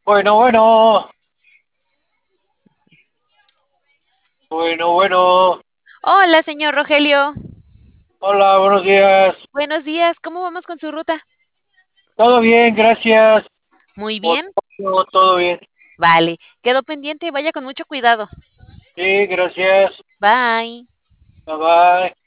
Bueno, bueno, bueno. Hola, señor Rogelio. Hola, buenos días. Buenos días. ¿Cómo vamos con su ruta? Todo bien, gracias. Muy Por bien. todo bien. Vale. Quedó pendiente. Vaya con mucho cuidado. Sí, gracias. Bye. Bye bye.